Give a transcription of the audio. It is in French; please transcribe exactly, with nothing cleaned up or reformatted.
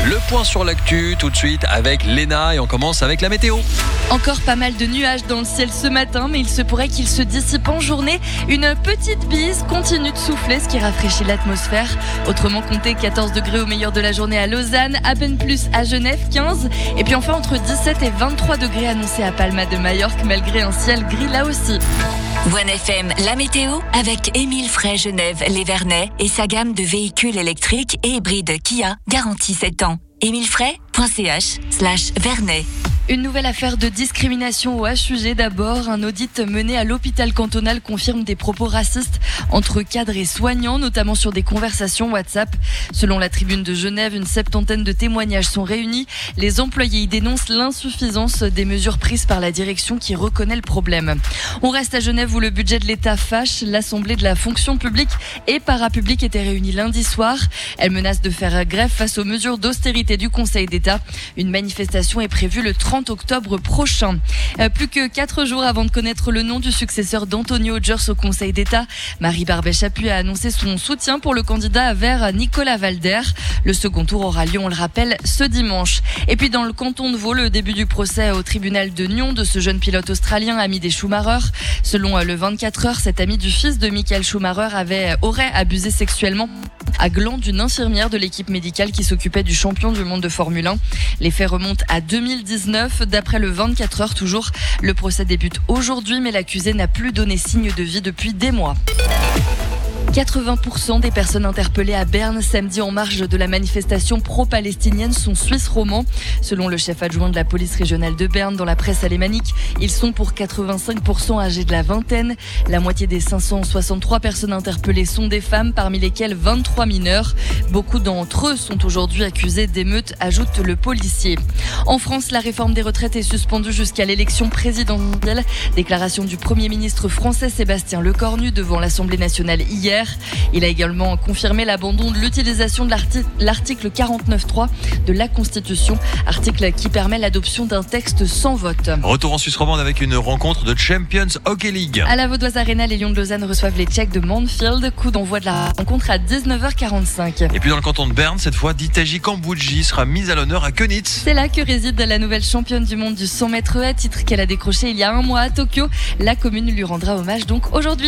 Le point sur l'actu tout de suite avec Léna et on commence avec la météo. Encore pas mal de nuages dans le ciel ce matin, mais il se pourrait qu'ils se dissipent en journée. Une petite bise continue de souffler, ce qui rafraîchit l'atmosphère. Autrement, comptez quatorze degrés au meilleur de la journée à Lausanne, à peine plus à Genève, quinze. Et puis enfin entre dix-sept et vingt-trois degrés annoncés à Palma de Majorque, malgré un ciel gris là aussi. One F M, la météo avec Émile Frey Genève, les Vernets et sa gamme de véhicules électriques et hybrides Kia, garantie sept ans. émile frey point c h slash Vernet. Une nouvelle affaire de discrimination au H U G d'abord. Un audit mené à l'hôpital cantonal confirme des propos racistes entre cadres et soignants, notamment sur des conversations WhatsApp. Selon la Tribune de Genève, une septantaine de témoignages sont réunis. Les employés y dénoncent l'insuffisance des mesures prises par la direction qui reconnaît le problème. On reste à Genève où le budget de l'État fâche. L'Assemblée de la fonction publique et parapublique était réunie lundi soir. Elle menace de faire grève face aux mesures d'austérité du Conseil d'État. Une manifestation est prévue le trente octobre prochain. Euh, plus que quatre jours avant de connaître le nom du successeur d'Anthony Hodgers au Conseil d'État, Marie Barbet-Chaput a annoncé son soutien pour le candidat vert Nicolas Valder. Le second tour aura lieu, on le rappelle, ce dimanche. Et puis dans le canton de Vaud, le début du procès au tribunal de Nyon de ce jeune pilote australien ami des Schumacher. Selon le vingt-quatre heures, cet ami du fils de Michael Schumacher avait, aurait abusé sexuellement à Gland d'une infirmière de l'équipe médicale qui s'occupait du champion du monde de Formule un. Les faits remontent à deux mille dix-neuf. D'après le vingt-quatre heures toujours, le procès débute aujourd'hui, mais l'accusé n'a plus donné signe de vie depuis des mois. quatre-vingts pour cent des personnes interpellées à Berne samedi en marge de la manifestation pro-palestinienne sont suisses romands. Selon le chef adjoint de la police régionale de Berne dans la presse alémanique, ils sont pour quatre-vingt-cinq pour cent âgés de la vingtaine. La moitié des cinq cent soixante-trois personnes interpellées sont des femmes, parmi lesquelles vingt-trois mineurs. Beaucoup d'entre eux sont aujourd'hui accusés d'émeutes, ajoute le policier. En France, la réforme des retraites est suspendue jusqu'à l'élection présidentielle. Déclaration du Premier ministre français Sébastien Lecornu devant l'Assemblée nationale hier. Il a également confirmé l'abandon de l'utilisation de l'arti- l'article quarante-neuf point trois de la Constitution, article qui permet l'adoption d'un texte sans vote. Retour en Suisse romande avec une rencontre de Champions Hockey League. À la Vaudoise Arena, les Lions de Lausanne reçoivent les Tchèques de Mannfield. Coup d'envoi de la rencontre à dix-neuf heures quarante-cinq. Et puis dans le canton de Berne, cette fois, Ditaji Kambouji sera mise à l'honneur à Könitz. C'est là que réside la nouvelle championne du monde du cent mètres haies, titre qu'elle a décroché il y a un mois à Tokyo. La commune lui rendra hommage donc aujourd'hui.